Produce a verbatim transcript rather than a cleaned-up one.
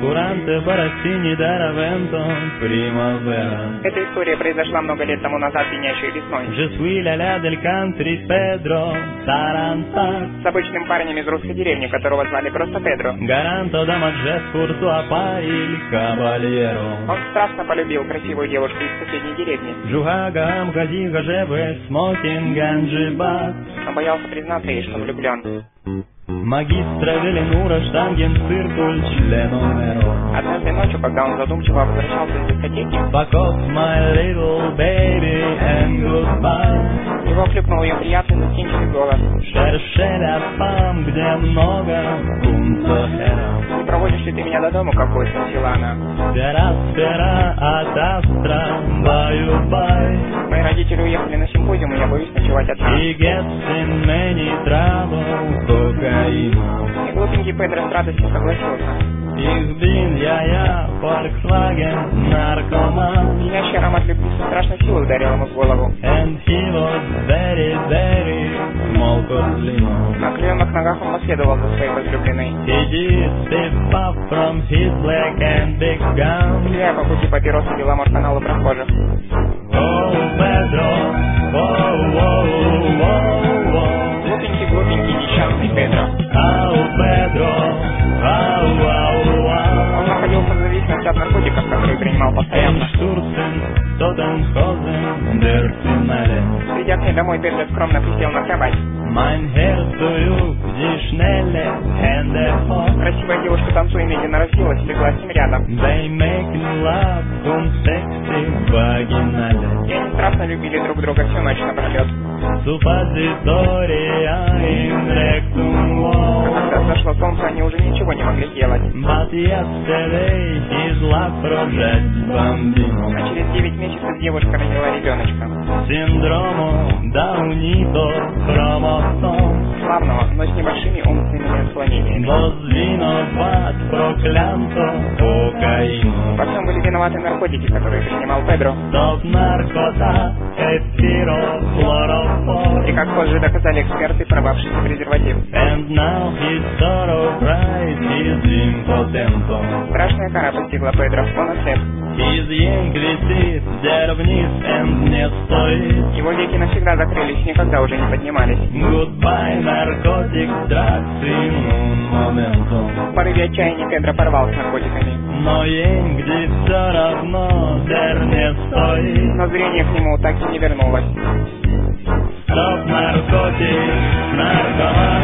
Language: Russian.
Curante Barattini d'Aravento, primavera. Эта история произошла много лет тому назад, пьянящей весной. Je suis la del country Pedro Tarantas. С обычным парнем из русской деревни, которого звали просто Педро. Garanto da maggior furto appare il cavaliero. Он страстно полюбил красивую девушку из соседней деревни. Жугагам гадига жеве смокинг анжибат. Но боялся признаться ей, что влюблен. Магистра Веленура штанген циркуль членомеро. Однажды ночью, когда он задумчиво возвращался из дискотеки, Back off my little baby and goodbye. его окликнул ее приятный застенчивый голос. Шершеля пам, где много пунцохера. Не проводишь ли ты меня до дома, как гость, спросила она. Спера, спера, от астра, баю-бай. Мои родители уехали на симпозиум, и я боюсь ночевать одна. He gets in many trouble, кокаина. И глупенький Педро с радостью согласился. Их bin я-я, Volkswagen, наркоман. Пьянящий аромат любви со страшной силой ударил ему в голову. And he was very, very small козлина. На клеенных ногах он последовал за своей возлюбленной. He did step up from his black and big gun. Стреляя по пути папиросы Беломор-каналу прохожих. Oh, Pedro, oh, oh, oh, oh. Глупенький, глупенький, несчастный Педро. Oh, Pedro, oh, oh, oh. Он находился в зависимости от наркотиков, которые принимал постоянно. Придя к ней домой, Педро скромно присел на кровать. Mein Herz zu you, die schnelle Hände hoch. Красивая девушка, танцуя, медленно разделась и легла с ним рядом. They make love und sexy vaginale. И они страстно любили друг друга всю ночь напролет. Suppositoria in rectum wall. Когда зашло солнце, они уже ничего не могли делать. But yesterday his love project bambino. А через девять месяцев девушка родила ребеночка. Синдромо Даунито хромосом. Славного, но с небольшими умственными отклонениями. Возвиноват проклянто кокаину. Во всем были виноваты наркотики, которые принимал Педро. Стоп наркота, эфирофлорофор. И как позже доказали эксперты, пробавшийся презерватив. And now his sorrow cries, he's impotento. Страшная кара постигла Педро, он ослеп. His янг висит, взял вниз, and не стоит. Его веки навсегда закрылись, никогда уже не поднимались. Goodbye, наркотик, drugs, in un momento. В порыве отчаяния Педро порвал с наркотиками. Но янг все равно, der не стоит. Но зрение к нему так и не вернулось. Стоп наркотик, наркоман.